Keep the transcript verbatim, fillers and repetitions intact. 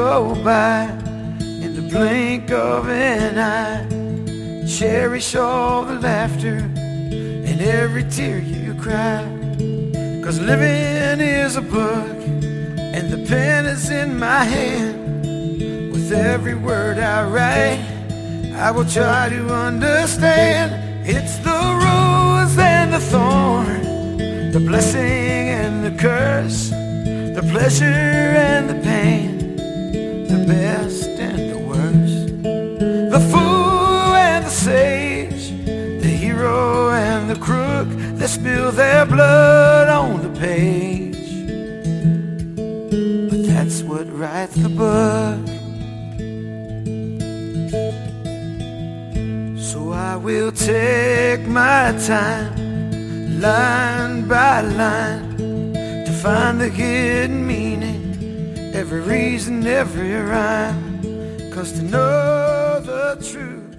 go by in the blink of an eye. Cherish all the laughter and every tear you cry. 'Cause living is a book and the pen is in my hand. With every word I write, I will try to understand. It's the rose and the thorn, the blessing and the curse, the pleasure and the pain, the best and the worst, the fool and the sage, the hero and the crook that spill their blood on the page. But that's what writes the book. So I will take my time, line by line, to find the hidden meaning, every reason, every rhyme. 'Cause to know the truth